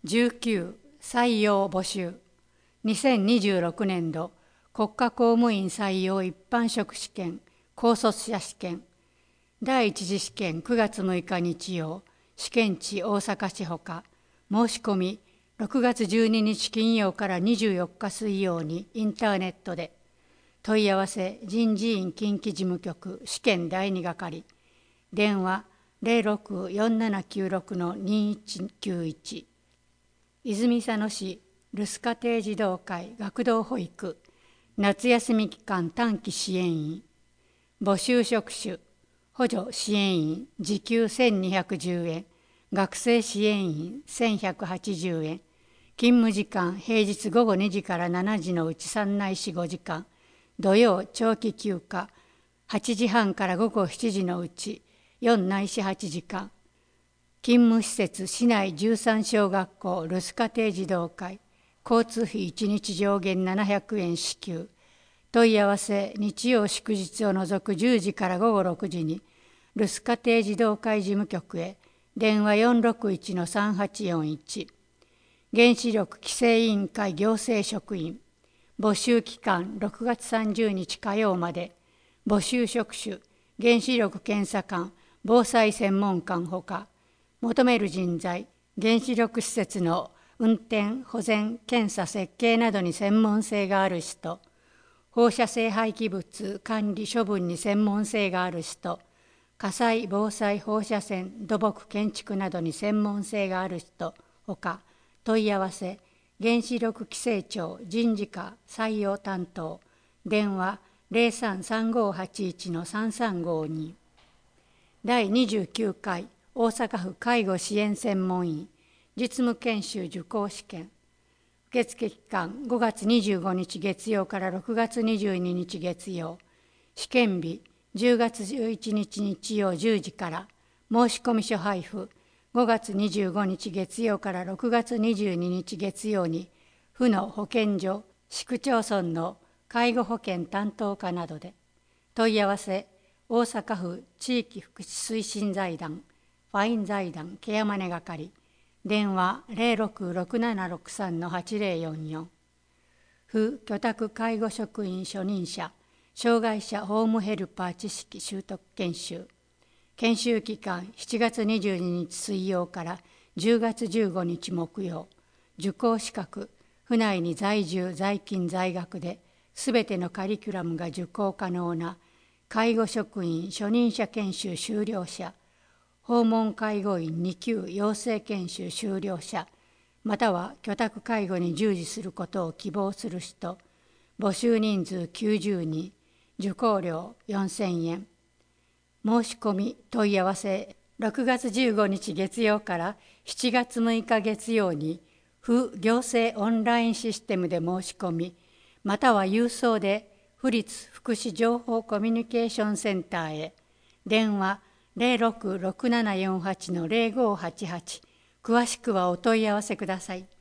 19採用募集2026年度国家公務員採用一般職試験高卒者試験第一次試験9月6日日曜試験地大阪市ほか申し込み6月12日金曜から24日水曜にインターネットで問い合わせ人事院近畿事務局試験第2係電話064796-2191泉佐野市留守家庭児童会学童保育夏休み期間短期支援員募集職種補助支援員時給1210円学生支援員1180円勤務時間平日午後2時から7時のうち3ないし5時間土曜長期休暇8時半から午後7時のうち4ないし8時間勤務施設市内13小学校留守家庭児童会交通費1日上限700円支給問い合わせ日曜祝日を除く10時から午後6時に留守家庭児童会事務局へ電話 461-3841 原子力規制委員会行政職員募集期間6月30日火曜まで募集職種原子力検査官防災専門官ほか求める人材原子力施設の運転保全検査設計などに専門性がある人放射性廃棄物管理処分に専門性がある人火災防災放射線土木建築などに専門性がある人ほか問い合わせ原子力規制庁人事課採用担当電話 033581-3352 第29回大阪府介護支援専門員実務研修受講試験受付期間5月25日月曜から6月22日月曜試験日10月11日日曜10時から申込書配布5月25日月曜から6月22日月曜に府の保健所市区町村の介護保険担当課などで問い合わせ大阪府地域福祉推進財団ファイン財団ケアマネ係電話 066763-8044 府居宅介護職員初任者障害者ホームヘルパー知識習得研修研修期間7月22日水曜から10月15日木曜受講資格府内に在住在勤在学ですべてのカリキュラムが受講可能な介護職員初任者研修修了者訪問介護員2級養成研修修了者または居宅介護に従事することを希望する人募集人数90人受講料4000円申し込み問い合わせ6月15日月曜から7月6日月曜に府行政オンラインシステムで申し込みまたは郵送で府立福祉情報コミュニケーションセンターへ電話066748-0588詳しくはお問い合わせください。